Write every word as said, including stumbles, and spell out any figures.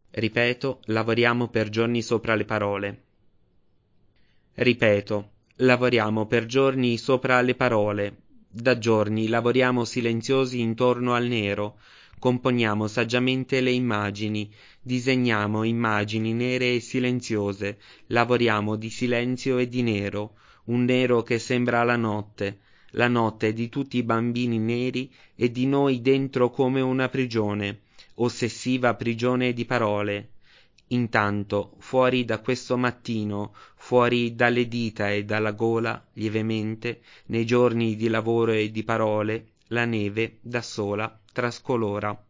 Ripeto, lavoriamo per giorni sopra le parole. Ripeto, lavoriamo per giorni sopra le parole. Da giorni lavoriamo silenziosi intorno al nero, componiamo saggiamente le immagini, disegniamo immagini nere e silenziose, lavoriamo di silenzio e di nero, un nero che sembra la notte, la notte di tutti i bambini neri e di noi dentro come una prigione, ossessiva prigione di parole. Intanto, fuori da questo mattino, fuori dalle dita e dalla gola, lievemente, nei giorni di lavoro e di parole, la neve, da sola, trascolora.